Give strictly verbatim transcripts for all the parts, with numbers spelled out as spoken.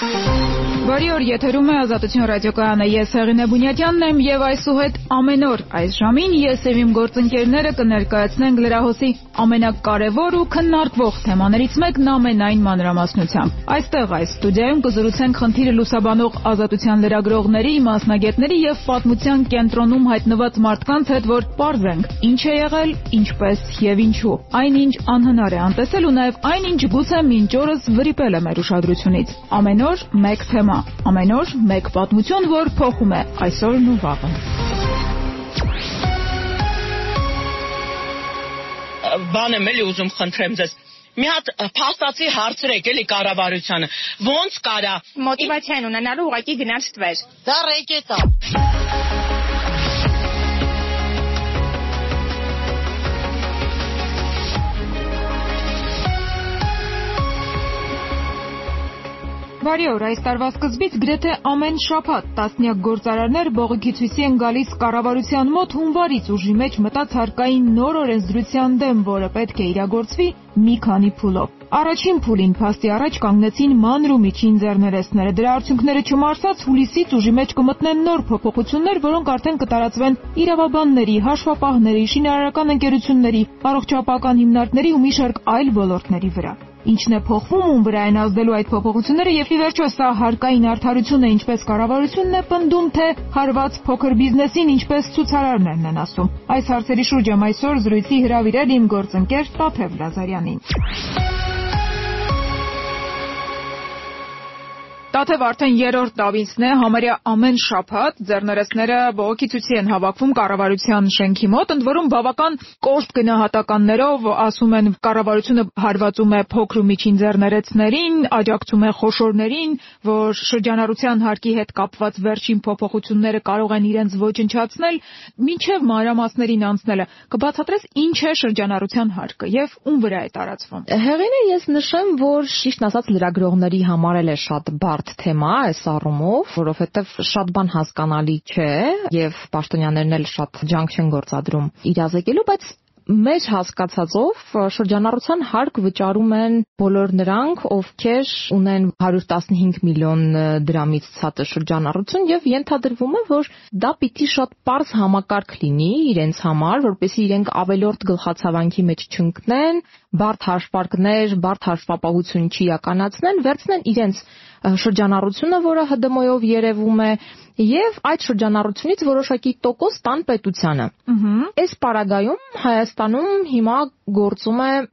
Բարի օր, եթերում է Ազատություն ռադիոկայանը, ես Հեղինե Բունյատյանն եմ եւ այսուհետ ամեն օր այս ժամին ես եւ իմ գործընկերները կներկայացնենք լրահոսի ամենակարևոր ու քննարկվող թեմաներից մեկն ամենայն մանրամասնությամբ։ Այստեղ այս ստուդիայում կզրուցենք խնդիրը լուսաբանող ազատության լրագրողների, մասնագետների եւ պատմության կենտրոնում հայտնված մարդկանց հետ, որ պարզենք ինչ է եղել, ինչպես եւ ինչու։ Այնինչ անհնար է անտեսել ու նաեւ այնինչ գուցե մինչ օրս վրիպել է մեր ուշադրությունից։ Ամեն օր մեկ թեմա, ամեն օր մեկ պատմություն, որ փոխում է այսօրն ու վաղը։ Բան եմ էլի ուզում խնդրեմ ձեզ։ Մի հատ փաստացի հարցրեք էլի կառավարությանը։ Ոնց կարա մոտիվացիան ունենալու ուղղակի գնալ ստվեր։ Դա ռեկետ է։ Բարի օր, այս տարվա սկզբից գրեթե ամեն շաբաթ տասնյակ գործարարներ բողոքի ցույցի են գալիս կառավարության մոտ հունվարից ուժի մեջ մտած հարկային նոր օրենսդրության դեմ, որը պետք է իրագործվի մի քանի փուլով։ Առաջին փուլին փաստի առաջ կանգնեցին մանր ու միջին ձեռներեցները։ Դրա արդյունքները չմարսած հուլիսից ուժի մեջ կմտնեն նոր փոփոխություններ, որոնք արդեն կտարածվեն իրավաբանների, հաշվապահների, շինարարական ընկերությունների, առողջապահական հիմնարկների ու մի շարք այլ ոլորտների վրա։ Ինչն է փոխվում, ում վրա են ազդելու այդ փոփոխությունները եւ ի վերջո սա հարկային արդարություն է, ինչպես կառավարությունն է պնդում, թե հարված փոքր բիզնեսին, ինչպես ցուցարարներն են ասում։ Այս հարցերի շուրջ եմ այսօր զրույցի հրավիրել իմ գործընկեր Տաթև Լազարյանին։ Տաթև արդեն երրորդ տարին է, համարյա ամեն շաբաթ ձեռներեցները բողոքի ցույցի են հավաքվում կառավարության շենքի մոտ, ընդ որում բավական կոշտ գնահատականներով ասում են կառավարությունը հարվածում է փոքր ու միջին ձեռներեցներին, աջակցում է խոշորներին, որ շրջանառության հարկի հետ կապված վերջին փոփոխությունները կարող են իրենց ոչնչացնել, մինչև մանրամասներին անցնելը կբացատրես ինչ է շրջանառության հարկը եւ ում վրա է տարածվում։ Հեղինե, ես նշեմ, որ ճիշտ ասած լրագրողների համար էլ է շատ բարդ թեմա այս առումով, որովհետև շատ բան հասկանալի չէ եւ պաշտոնյաներն էլ շատ ջանք չեն գործադրում իրազեկելու, բայց մեր հասկացածով շրջանառության հարկ վճարում են բոլոր նրանք, ովքեր ունեն հարյուր տասնհինգ միլիոն դրամից ցածր շրջանառություն եւ ենթադրվում է, որ դա պիտի շատ պարզ համակարգ լինի իրենց համար, որպեսզի իրենք ավելորդ գլխացավանքի մեջ չընկնեն, բարդ հաշվարկներ, բարդ հաշվապահություն չիրականացնեն, վերցնեն իրենց շրջանառությունը, որը Հ D M-ով երևում է, եւ այդ շրջանառությունից որոշակի տոկոս տան պետությանը։ Այս պարագայում Հայաստանում հիմա գործում է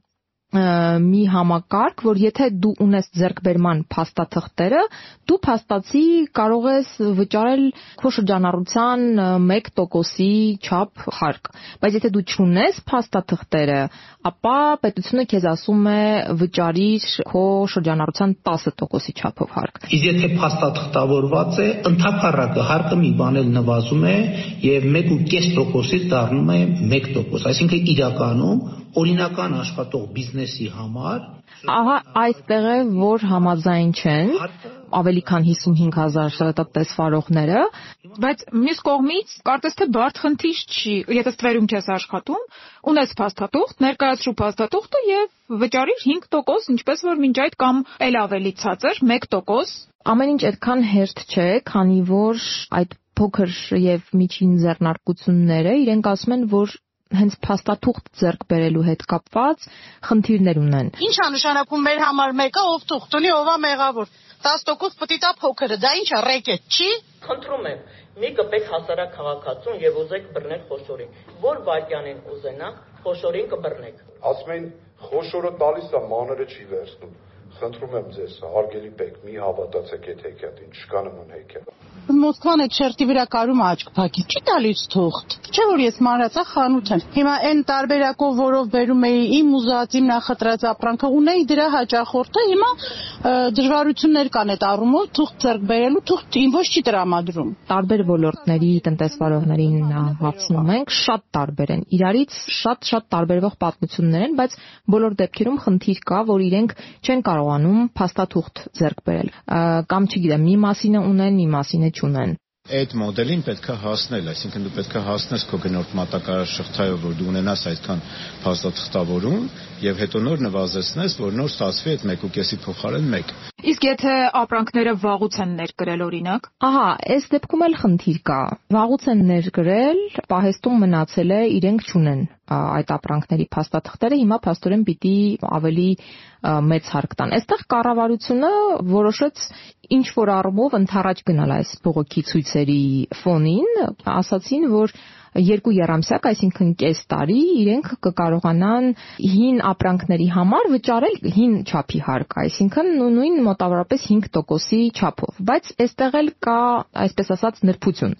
մի համակարգ, որ եթե դու ունես ձեռքբերման փաստաթղթերը, դու փաստացի կարող ես վճարել քո շրջանառության մեկ տոկոսի չափ հարկ, բայց եթե դու չունես փաստաթղթերը, ապա պետությունը քեզ ասում է վճարիր քո շրջանառության տասը տոկոսի չափով հարկ։ Իսկ եթե փաստաթղթավորված է, ընդհանրակը հարկը մի բան էլ նվազում է եւ մեկ ու կես տոկոսից դառնում է մեկ տոկոս, այսինքն իրականում օրինական աշխատող բիզնեսի համար ահա այստեղ է, որ համաձայն չեն ավելի քան հիսունհինգ հազար տնտեսվարողները, բայց մյուս կողմից կարծես թե բարդ խնդիր չի, եթե ստվերում չես աշխատում, ունես փաստաթուղթ, ներկայացրու փաստաթուղթը եւ վճարիր հինգ տոկոս, ինչպես որ մինչ այդ կամ էլ ավելի ցածր մեկ տոկոս։ Ամեն ինչ այդքան հեշտ չէ, քանի որ այդ փոքր եւ միջին ձեռնարկությունները իրենք ասում են, որ հենց փաստաթուղթ ձեռք բերելու հետ կապված խնդիրներ ունեն։ Ինչ է նշանակում մեր համար մեկը, ով թուղթ ունի, ով է մեղավոր։ տասը տոկոս պիտի տա փոքրը, դա ինչ է, ռեկետ չի։ Խնդրում եմ, մի կպեք հասարակ քաղաքացուն եւ ուզեք բռնել խոշորին։ Որ վայրկյանին ուզենա, խոշորին կբռնեք։ Ասում են, խոշորը տալիս է, մանրը չի վերցնում։ Խնդրում եմ ձեզ, հարգելի բեկ, մի հավատացեք այդ հեքիաթին, չկա նման հեքիաթ։ Մոսկվան այդ շերտի վրա կարում աչք փակի, չի տալիս թուղթ։ Չէ որ ես մանրացա խանութ եմ։ Հիմա այն տարբերակով, որով բերում էի իմ ուզած, իմ նախընտրած ապրանքը, ունեի դրա հաճախորդը, հիմա դժվարություններ կան այդ առումով, թուղթ ձեռք բերելու, թուղթ ինչ ոչ չի տրամադրում։ Տարբեր ոլորտների տնտեսվարողներին հարցնում ենք, շատ տարբեր են։ Իրարից շատ-շատ տարբերվող պատմություններ են, բայց բոլոր դեպքերում խնդիր կա, որ իրենք չեն կարողանում փաստաթուղթ ձեռք բերել։ Կամ չգիտեմ, մի մասինը ունեն, մի մասինը չունեն։ Այդ մոդելին պետք է հասնել, այսինքն դու պետք է հասնես քո գնորդ մատակարարշղթայով, որ դու ունենաս այդքան փաստաթղթավորում եւ հետո նոր նվազեցնես, որ նոր ստացվի այդ մեկ ու կեսի փոխարեն մեկ։ Իսկ եթե ապրանքները վաղուց են ներկրել օրինակ։ Ահա, այս դեպքում էլ խնդիր կա։ Վաղուց են ներկրել, պահեստում մնացել է, իրենք չունեն այդ ապրանքների փաստաթղթերը, հիմա փաստորեն պիտի ավելի մեծ հարկ տան։ Այստեղ կառավարությունը որոշեց ինչ որ առումով ընդառաջ գնալ այս բողոքի ցույցերի ֆոնին, ասացին, որ երկու եռամսյակ, այսինքն կես տարի իրենք կկարողանան հին ապրանքների համար վճարել հին չափի հարկ, այսինքն նույն մոտավորապես հինգ տոկոսի չափով, բայց այստեղ էլ կա, այսպես ասած, նրբություն։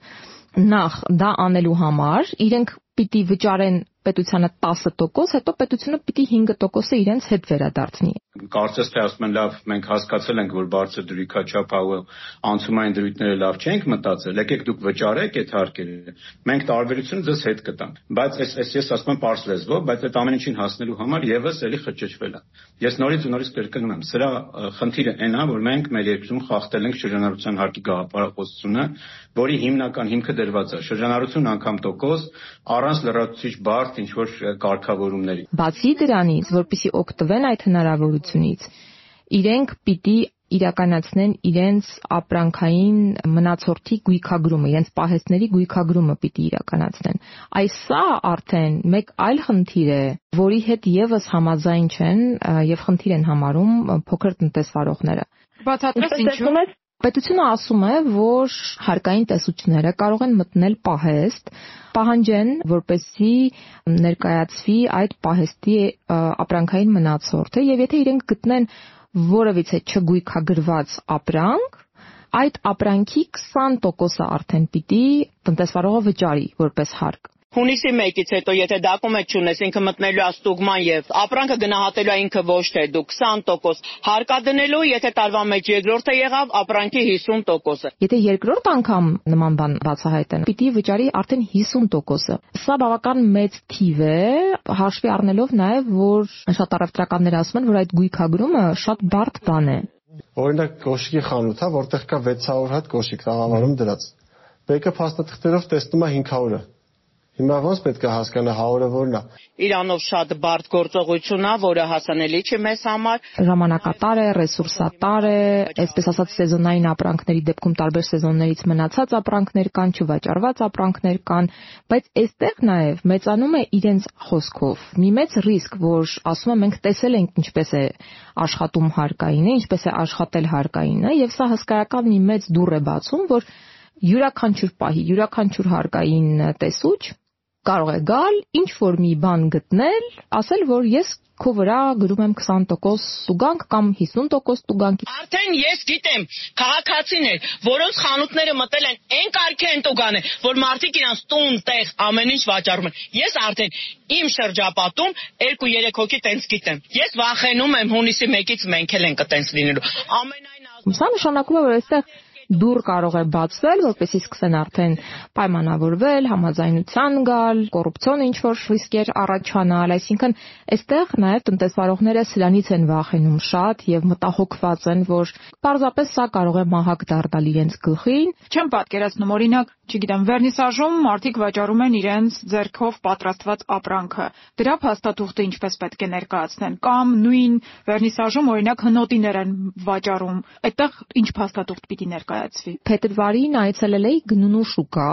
Նախ դա անելու համար իրենք պիտի վճարեն պետությանը տասը տոկոս, հետո պետությունը պիտի հինգ տոկոսը իրենց հետ վերադարձնի։ Կարծես թե ասում են լավ, մենք հասկացել ենք, որ բարձր դրույքաչափ է, անցումային դրույթները լավ չենք մտածել, եկեք դուք վճարեք այդ հարկերը, մենք տարբերությունը ձեզ հետ կտանք։ Բայց այս այս ես ասում եմ պարզ լեզվով, բայց այդ ամեն ինչին հասնելու համար եւս էլի խճճվել է։ Ես նորից ու նորից կրկնում եմ, սրա խնդիրը այն է, որ մենք մեր երկրում խախտել ենք շրջանառության հարկի գաղափարախոսությունը, որի հիմնական հիմքը դրված է շրջանառություն անգամ տոկոս առանց լրացուցիչ բարդ ինչ որ կարգավորումների։ Բացի դրանից, որպեսզի օգտվեն այդ հնարավորությունից, իրենք պիտի իրականացնեն իրենց ապրանքային մնացորդի գույքագրումը, իրենց պահեստների գույքագրումը պիտի իրականացնեն։ Այս սա արդեն մեկ այլ խնդիր է, որի հետ եւս համաձայն չեն եւ խնդիր են համարում փոքր տնտեսվարողները։ Բացատրես ինչու՞։ Պետությունը ասում է, որ հարկային տեսուչները կարող են մտնել պահեստ, պահանջեն, որպեսզի ներկայացվի այդ պահեստի ապրանքային մնացորդը, եւ եթե իրենք գտնեն որևիցե չգույքագրված ապրանք, այդ ապրանքի քսան տոկոսը արդեն պիտի տնտեսվարողը վճարի որպես հարկ։ Հունիսի մեկից հետո եթե դոկումենտ չունես, ինքը մտնելու է ստուգման եւ ապրանքը գնահատելու է ինքը ոչ թե դու քսան տոկոս հարկադնելու, եթե տարվա մեջ երկրորդը եղավ, ապրանքի հիսուն տոկոսը։ Եթե երկրորդ անգամ նման բան բացահայտեն, պիտի վճարի արդեն հիսուն տոկոսը։ Սա բավական մեծ թիվ է, հաշվի առնելով նաեւ, որ շատ առևտրականներ ասում են, որ այդ գույքագրումը շատ բարդ բան է։ Օրինակ կոշիկի խանութ է, որտեղ կա վեց հարյուր հատ կոշիկ տաղավարում դրած։ Մեկը փաստաթղթերով տեսնում է հինգ հարյուր։ Հիմա ոնց պետք է հասկանա հարյուրը որն է։ Իրանով շատ բարդ գործողություն է, որը հասանելի չի մեզ համար։ Ժամանակատար է, ռեսուրսատար է, այսպես ասած սեզոնային ապրանքների դեպքում տարբեր սեզոններից մնացած ապրանքներ կան, չվաճառված ապրանքներ կան, բայց այստեղ նաև մեծանում է իրենց խոսքով մի մեծ ռիսկ, որ ասում եմ մենք տեսել ենք ինչպես է աշխատում հարկայինը, ինչպես է աշխատել հարկայինը, եւ սա հսկայական մի մեծ դուռ է բացում, որ յուրաքանչյուր պահի, յուրաքանչյուր հարկային տեսուչ կարող է գալ, ինչ որ մի բան գտնել, ասել, որ ես քո վրա գրում եմ քսան տոկոս տուգանք կամ հիսուն տոկոս տուգանք։ Արդեն ես գիտեմ, քաղաքացիներ, որոնց խանութները մտել են այն կարգի են տուգանը, որ մարդիկ իրանց տուն, տեղ, ամեն ինչ վաճառում են։ Ես արդեն իմ շրջապատում երկու երեք հոգի տենց գիտեմ։ Ես վախենում եմ հունիսի մեկից մենք էլ ենք տենց լինելու։ Ամենայն Սա նշանակում է, որ այստեղ դուռ կարող է բացվել, որպեսզի սկսեն արդեն պայմանավորվել, համաձայնության գալ, կոռուպցիոն ինչ-որ ռիսկեր առաջանալ, այսինքն այստեղ նաև տնտեսվարողները սրանից են վախենում շատ եւ մտահոգված են, որ պարզապես սա կարող է մահակ դառնալ իրենց գլխին։ Չեմ պատկերացնում, օրինակ, չգիտեմ, վերնիսաժում մարդիկ վաճառում են իրենց ձեռքով պատրաստված ապրանքը։ Դրա փաստաթուղթը ինչպես պետք է ներկայացնեն, կամ նույն վերնիսաժում օրինակ հնոտիներ են վաճառում։ Այդտեղ ինչ փաստաթուղթ պիտի ներկայացվի։ Փետրվարին այցելել էի Գնունու շուկա,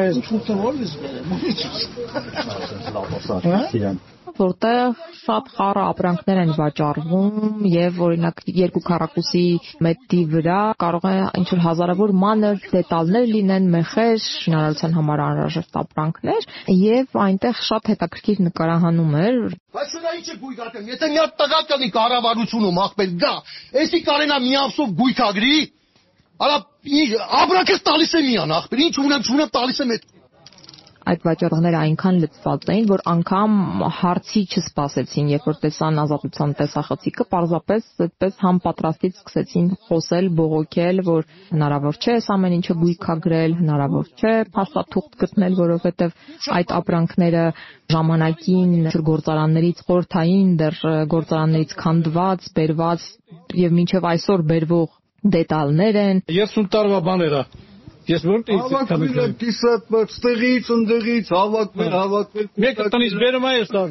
որտեղ շատ խառը ապրանքներ են վաճառվում եւ օրինակ երկու քառակուսի մետրի վրա կարող է ինչ-որ հազարավոր մանր դետալներ լինեն, մեխեր, շինարարության համար անհրաժեշտ ապրանքներ եւ այնտեղ շատ հետաքրքիր նկարահանում էր։ Բայց սա ինչ է գույքարկում, եթե մի հատ տղա կանի կառավարությունում ախպեր գա, էսի կարենա մի ամսով գույքագրի, արա ապրանքս տալիս է միան ախպեր, ինչ ունեմ, չունեմ տալիս եմ այդ Այդ վաճառողները այնքան լծված էին, որ անգամ հարցի չսպասեցին, երբ որ տեսան ազատության տեսախցիկը, պարզապես այդպես համապատրաստից սկսեցին խոսել, բողոքել, որ հնարավոր չէ այս ամեն ինչը գույքագրել, հնարավոր չէ փաստաթուղթ գտնել, որովհետև այդ ապրանքները ժամանակին գործարաններից խորհրդային դեռ գործարաններից քանդված, բերված եւ մինչեւ այսօր բերվող դետալներ են։ երեսուն տարվա բաներ է։ Ես որտե՞ղ հավաքվել եմ կիսատ, ստեղից, ընդեղից, հավաքվել, հավաքվել։ Մեկը տնից բերում է, ես տանում։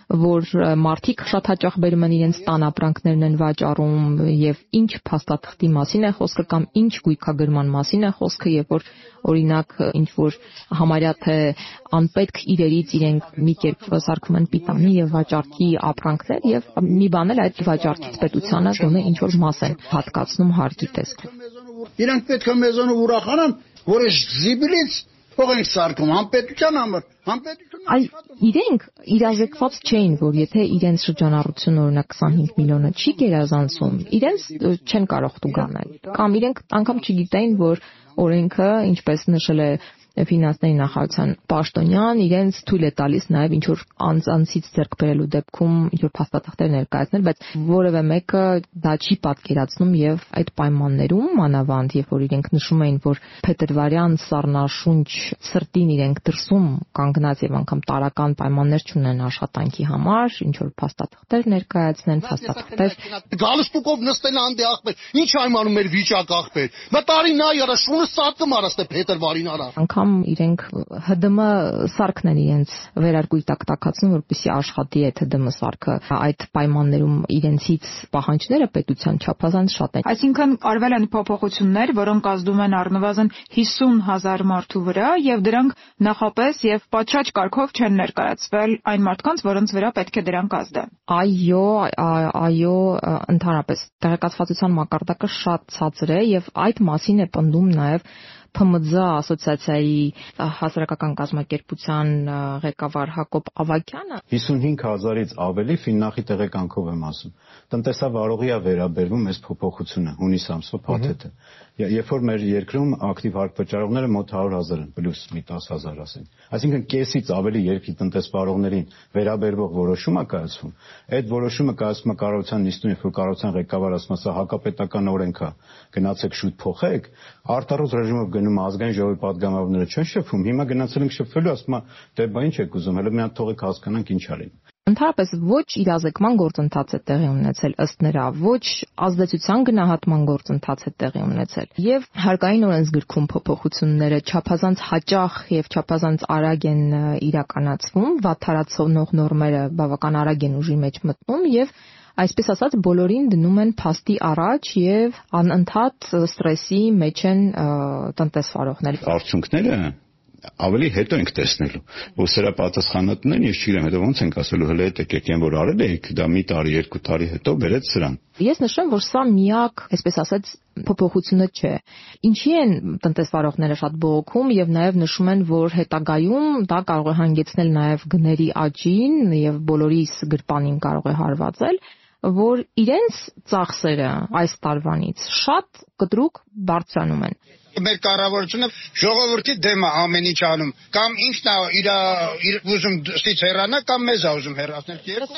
որ մարդիկ շատ հաճախ բերում են իրենց տան ապրանքներն են վաճառում եւ ինչ փաստաթղթի մասին է խոսքը կամ ինչ գույքագրման մասին է խոսքը, երբ որ օրինակ ինչ որ համարյա թե անպետք իրերից իրենք մի կերպ սարքում են պիտանի եւ վաճառքի ապրանքներ եւ մի բան էլ այդ վաճառքից պետությանը գոնե ինչ որ մաս են հատկացնում հարկի տեսքով։ Իրանք պետք է մեզանով ուրախանան, որ այս զիբիլից փող են սարքում անպետության համար, անպետությունը Այ իրենք իրազեկված չէին, որ եթե իրենց շրջանառությունը օրինակ քսանհինգ միլիոնը չի գերազանցում, իրենց չեն կարող տուգանել։ Կամ իրենք անգամ չգիտեին, որ օրենքը, ինչպես նշել է ֆինանսների նախարարության պաշտոնյան, իրենց թույլ է տալիս նաև ինչ որ անձանցից ձեռք բերելու դեպքում ինչ որ փաստաթղթեր ներկայացնել, բայց որևէ մեկը դա չի պատկերացնում եւ այդ պայմաններում մանավանդ, երբ որ իրենք նշում էին, որ փետրվարյան սառնաշունչ սրտին իրենք դրսում կանգնած եւ անգամ տարական պայմաններ չունեն աշխատանքի համար, ինչ որ փաստաթղթեր ներկայացնեն, փաստաթղթեր գալստուկով նստեն անդե ախպեր, ինչ այմանում էր վիճակ ախպեր։ Մտարի նա արա շունը սատկում արաստե փետրվարին արա։ Իրենք Հ D M սարքն են իրենց վերարկույտ տակտակացնում, որպեսզի աշխատի այդ Հ D M սարքը։ Այդ պայմաններում իրենցից պահանջները պետության չափազանց շատ են։ Այսինքն արվել են փոփոխություններ, որոնք ազդում են առնվազն հիսուն հազար մարդու վրա եւ դրանք նախապես եւ պատշաճ կարգով չեն ներկայացվել այն մարդկանց, որոնց վրա պետք է դրանք ազդեն։ Այո, այո, ընդհանրապես տեղեկատվության մակարդակը շատ ցածր է եւ այդ մասին է պնդում նաեւ Փ M Ձ ասոցիացիայի հասարակական կազմակերպության ղեկավար Հակոբ Ավագյանը հիսունհինգ հազարից ավելի ֆիննախի տեղեկանքով եմ ասում։ Տնտեսավարողի է վերաբերվում այս փոփոխությունը հունիս ամսվա փաթեթը։ Երբ որ մեր երկրում ակտիվ հարկ վճարողները մոտ հարյուր հազար են, պլյուս մի տասը հազար ասենք։ Այսինքն կեսից ավելի երկրի տնտեսվարողներին վերաբերող որոշում է կայացվում։ Այդ որոշումը կայացվում է կառավարության նիստում, երբ որ կառավարության ղեկավարը ասում է, սա հակապետական օրենք է, գնացեք շուտ փոխեք, արտարոց ռեժիմով գնում ազգային ժողովի պատգամավորները չեն շփվում, հիմա գնացել ենք շփվելու, ասում է, դե բա ինչ եք ուզում, հələ մի հատ թողեք հասկանանք ինչ արին։ Ընդհանրապես ոչ իրազեկման գործընթաց է տեղի ունեցել ըստ նրա, ոչ ազդեցության գնահատման գործընթաց է տեղի ունեցել։ Եվ հարկային օրենսգրքում փոփոխությունները չափազանց հաճախ եւ չափազանց արագ են իրականացվում, վատթարացնող նորմերը բավական արագ են ուժի մեջ մտնում եւ այսպես ասած բոլորին դնում են փաստի առաջ եւ անընդհատ ստրեսի մեջ են տնտեսվարողները։ Արդյունքները ավելի հետո ենք տեսնելու, որ սրա պատասխանատուն ես չգիտեմ, հետո ոնց ենք ասելու, հələ հետ եկեք են որ արել եք, դա մի տարի, երկու տարի հետո բերեց սրան։ Ես նշեմ, որ սա միակ, այսպես ասած, փոփոխությունը չէ։ Ինչի են տնտեսվարողները շատ բողոքում եւ նաեւ նշում են, որ հետագայում դա կարող է հանգեցնել նաեւ գների աճին եւ բոլորիս գրպանին կարող է հարվածել, որ իրենց ծախսերը այս տարվանից շատ կտրուկ բարձրանում են։ Մեր կառավարությունը ժողովրդի դեմ է ամեն ինչ անում, կամ ինքն է իր ուզում դստից հեռանա, կամ մեզ է ուզում հեռացնել։ Երկու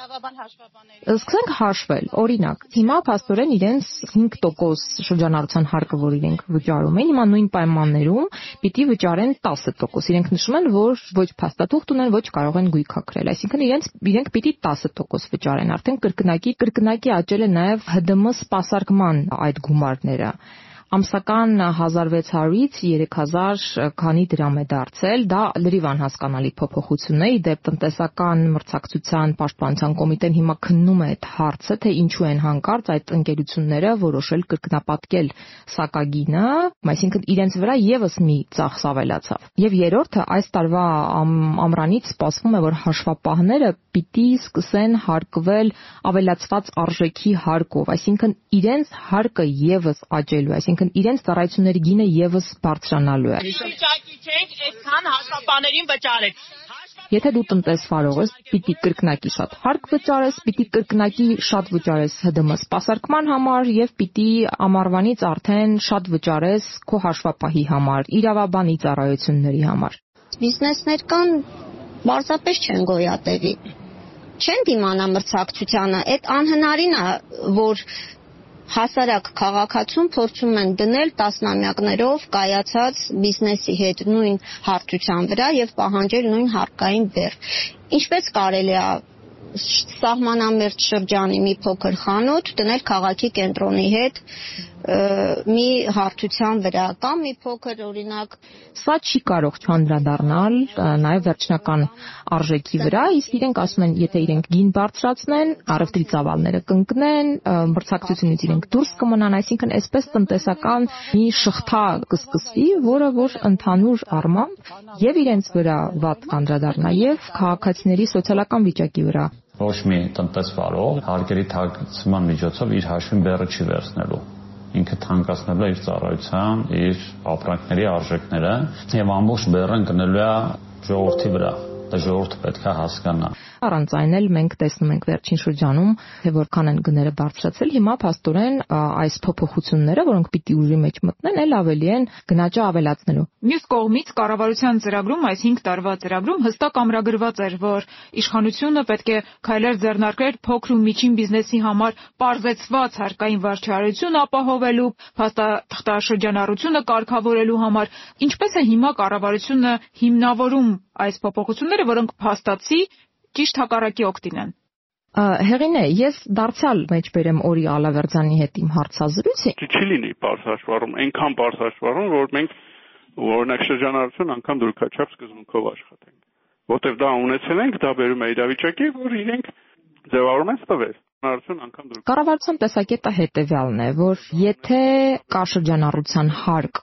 վայրան։ Սկսենք հաշվել։ Օրինակ, հիմա փաստորեն իրենց հինգ տոկոս շրջանառության հարկը, որ իրենք վճարում են, հիմա նույն պայմաններում պիտի վճարեն տասը տոկոս։ Իրենք նշում են, որ ոչ փաստաթուղթ ունեն, ոչ կարող են գույքակրել։ Այսինքն իրենց իրենք պիտի տասը տոկոս վճարեն։ Արդեն կրկնակի կրկնակի աճել է նաև Հ D M սպասարկման այդ գումարները։ Ամսական հազար վեց հարյուրից երեք հազար քանի դրամ է դարձել, դա լրիվ անհասկանալի փոփոխություն է, իդեպ տնտեսական մրցակցության պաշտպանության կոմիտեն հիմա քննում է այդ հարցը, թե ինչու են հանկարծ այդ ընկերությունները որոշել կրկնապատկել սակագինը, այսինքն իրենց վրա եւս մի ծախս ավելացավ։ Եվ երրորդը, այս տարվա ամռանից սպասվում է, որ հաշվապահները պիտի սկսեն հարկվել ավելացված արժեքի հարկով, այսինքն իրենց հարկը եւս աճելու, այսինքն իրենց ծառայությունների գինը եւս բարձրանալու է։ Վիճակի չենք այդքան հաշվապահներին վճարել։ Եթե դու տնտեսվարող ես, պիտի կրկնակի շատ հարկ վճարես, պիտի կրկնակի շատ վճարես Հ D M սպասարկման համար եւ պիտի ամառվանից արդեն շատ վճարես քո հաշվապահի համար, իրավաբանի ծառայությունների համար։ Բիզնեսներ կան, բարձրապես չեն գոյատևի։ Չեն դիմանա մրցակցությանը, այդ անհնարին է, որ հասարակ քաղաքացուն փորձում են դնել տասնամյակներով կայացած բիզնեսի հետ նույն հարթության վրա եւ պահանջել նույն հարկային բեռ։ Ինչպես կարելի է սահմանամերձ շրջանի մի փոքր խանութ դնել քաղաքի կենտրոնի հետ մի հարթության վրա կամ մի փոքր օրինակ սա չի կարող չանդրադառնալ նաև վերջնական արժեքի վրա, իսկ իրենք ասում են, եթե իրենք գին բարձրացնեն, առևտրի ծավալները կընկնեն, մրցակցությունից իրենք դուրս կմնան, այսինքն այսպես տնտեսական մի շղթա կսկսվի, որը որ ընդհանուր առմամբ եւ իրենց վրա վատ անդրադառնա եւ քաղաքացիների սոցիալական վիճակի վրա։ Ոչ մի տնտեսվարող հարկերի թաքցման միջոցով իր հաշվին բեռը չի վերցնելու։ Ինքը թանկացնելու է իր ծառայության, իր ապրանքների արժեքները եւ ամբողջ բեռը ընկնելու է ժողովրդի վրա։ Դա ժողովուրդը պետք է հասկանա։ Առանց այն էլ մենք տեսնում ենք վերջին շրջանում, թե որքան են գները բարձրացել, հիմա փաստորեն այս փոփոխությունները, որոնք պիտի ուժի մեջ մտնեն, էլ ավելի են գնաճը ավելացնելու։ Մյուս կողմից կառավարության ծրագրում, այս հինգ տարվա ծրագրում հստակ ամրագրված էր, որ իշխանությունը պետք է քայլեր ձեռնարկեր փոքր ու միջին բիզնեսի համար պարզեցված հարկային վարչարություն ապահովելու, փաստաթղթաշրջանառությունը կարգավորելու համար։ Ինչպես է հիմա կառավարությունը հիմնավորում այս փոփոխությունները, որոնք փաստացի ճիշտ հակառակի օգտին են։ Հեղինե, ես դարձյալ մեջբերեմ Օրի Ալավերդյանի հետ իմ հարցազրույցը։ Չի լինի պարզ հաշվառում, այնքան պարզ հաշվառում, որ մենք օրինակ շրջանառություն անգամ դուրքաչափ սկզբունքով աշխատենք։ Որտեվ դա ունեցել ենք, դա բերում է իրավիճակի, որ իրենք ձևավորում են ստվել։ Կառավարության տեսակետը հետևյալն է, որ եթե կա շրջանառության հարկ,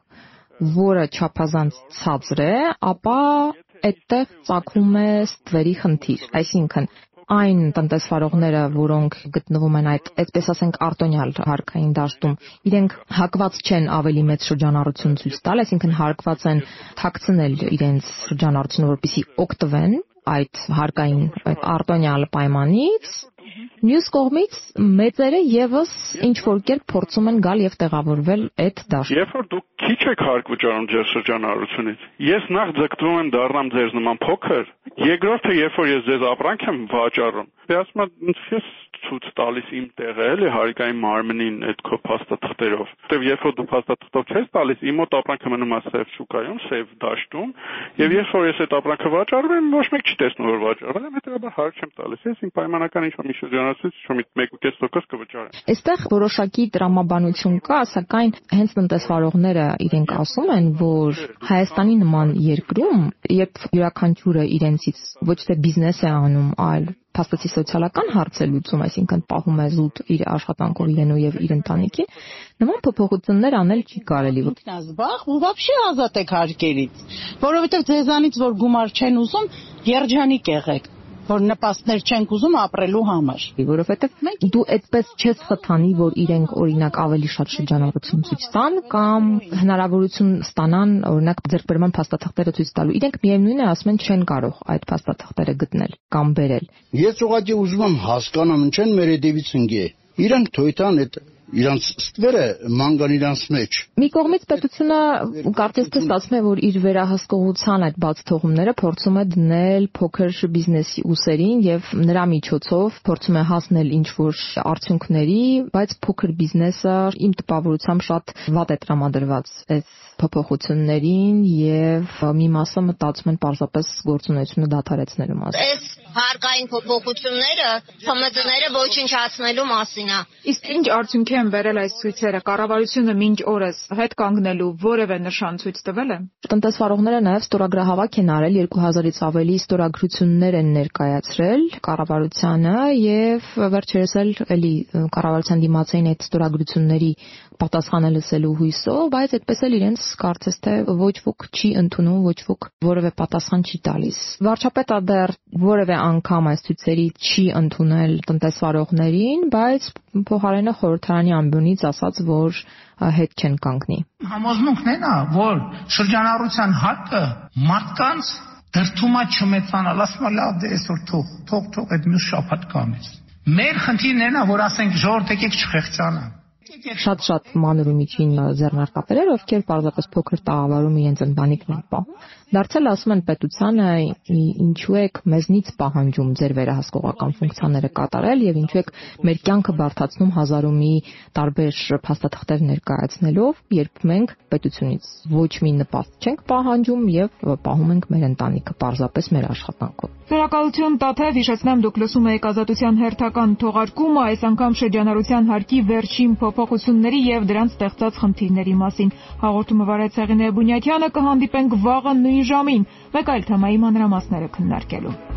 որը չափազանց ցածր է, ապա այդտեղ ծագում է ստվերի խնդիր, այսինքն այն տնտեսվարողները, որոնք գտնվում են այդ, այդպես ասենք, արտոնյալ հարկային դաշտում, իրենք հակված չեն ավելի մեծ շրջանառություն ցույց տալ, այսինքն հարկված են թաքցնել իրենց շրջանառությունը, որպեսզի օգտվեն այդ հարկային այդ արտոնյալ պայմանից։ Մյուս կողմից մեծերը եւս ինչ որ կերպ փորձում են գալ եւ տեղավորվել այդ դաշտում։ Երբ որ դուք քիչ եք հարկ վճարում ձեր շրջանառությունից, ես նախ ձգտվում եմ դառնամ ձեզ նման փոքր, երկրորդը երբ որ ես ձեզ ապրանք եմ վաճառում, դե ասում եմ ես ցույց տալիս իմ տեղը էլի հարկային մարմնին այդ քո փաստաթղթերով։ Որտեւ երբ որ դու փաստաթղթով չես տալիս, իմ մոտ ապրանքը մնում է սև շուկայում, սև դաշտում, եւ երբ որ ես այդ ապրանքը վաճառում եմ, ոչ մեկ չի տեսնում որ վաճառել եմ, հետեւաբար հարկ չեմ տալիս։ Ես իմ պայմանական ինչ-որ մի շրջանառությունից ինչ-որ մեկ կես տոկոս կվճարեմ։ Այստեղ որոշակի տրամաբանություն կա, սակայն հենց տնտեսվարողները իրենք ասում են, որ Հայաստանի նման երկրում, երբ յուրաքանչյուրը իրենցից ոչ թե բիզնես է անում, այլ փաստացի սոցիալական հարց է լուծում, այսինքն պահում է զուտ իր աշխատանքով իրենու եւ իր ընտանիքին, նման փոփոխություններ անել չի կարելի։ Ինքնազբաղ ու вообще ազատ եք հարկերից, որովհետեւ ձեզանից որ գումար չեն ուզում, երջանիկ եղեք, որ նպաստներ չենք ուզում ապրելու համար, որովհետև դու այդպես չես խթանի, որ իրենք օրինակ ավելի շատ շրջանառություն ցույց տան կամ հնարավորություն ստանան օրինակ ձեռքբերման փաստաթղթերը ցույց տալու։ Իրենք միևնույն է ասում են չեն կարող այդ փաստաթղթերը գտնել կամ բերել։ Ես ուղղակի ուզում եմ հասկանամ ինչ են մեր հետևից ընկե։ Իրանք թույտան այդ իրանց ստվերը մանգան իրանց մեջ։ Մի կողմից պետությունը կարծես թե ստացվում է, որ իր վերահսկողության այդ բաց թողումները փորձում է դնել փոքր բիզնեսի ուսերին եւ նրա միջոցով փորձում է հասնել ինչ-որ արդյունքների, բայց փոքր բիզնեսը իմ տպավորությամբ շատ վատ է տրամադրված այս փոփոխություններին եւ մի մասը մտածում են պարզապես գործունեությունը դադարեցնելու մասին։ Այս հարկային փոփոխությունները Չ Մ Ծ-ները ոչնչացնելու մասին է։ Իսկ ինչ արդյունքի են բերել այս ցույցերը, կառավարությունը մինչ օրս հետ կանգնելու որևէ նշան ցույց տվել է։ Տնտեսվարողները նաեւ ստորագրահավաք են արել, երկու հազարից ավելի ստորագրություններ են ներկայացրել կառավարությանը եւ վերջերս էլ էլի կառավարության դիմաց էին այդ ստորագրությունների պատասխանը լսելու հույսով, բայց այդպես էլ իրենց կարծես թե ոչ ոք չի ընդունում, ոչ ոք որևէ պատասխան չի տալիս։ Վարչապետը դեռ որևէ անգամ այս ցույցերի չի ընդունել տնտեսվարողներին, բայց փոխարենը խորհրդարանի ամբիոնից ասաց, որ հետ չեն կանգնի։ Համոզմունքն է նա, որ շրջանառության հարկը մարդկանց դրդում է չմեծանալ, ասում է լավ դե այսօր թող, թող, թող այդ մյուս շաբաթ կանես։ Մեր խնդիրն է նա, որ ասենք ժողովուրդ եկեք չխեղճանանք։ շատ-շատ մանր ու միջին ձեռնարկատերեր, ովքեր պարզապես փոքր տաղավարում իրենց ընտանիքն են պահում, դարձել ասում են պետությանը, ինչու եք մեզնից պահանջում ձեր վերահսկողական ֆունկցիաները կատարել եւ ինչու եք մեր կյանքը բարդացնում հազարումի տարբեր փաստաթղթեր ներկայացնելով, երբ մենք պետությունից ոչ մի նպաստ չենք պահանջում եւ պահում ենք մեր ընտանիքը պարզապես մեր աշխատանքով։ Շնորհակալություն Տաթև, հիշեցնեմ դուք լսում եք Ազատության հերթական թողարկումը, այս անգամ շրջանառության հարկի վերջին փոփոխությունների եւ դրանց ստեղծած խնդիրների մասին։ Հաղորդումը վարեց Հեղինե Բունյաթյանը, կհանդիպենք վաղը նույն ժամին մեկ այլ թեմայի մանրամասները քննարկելու։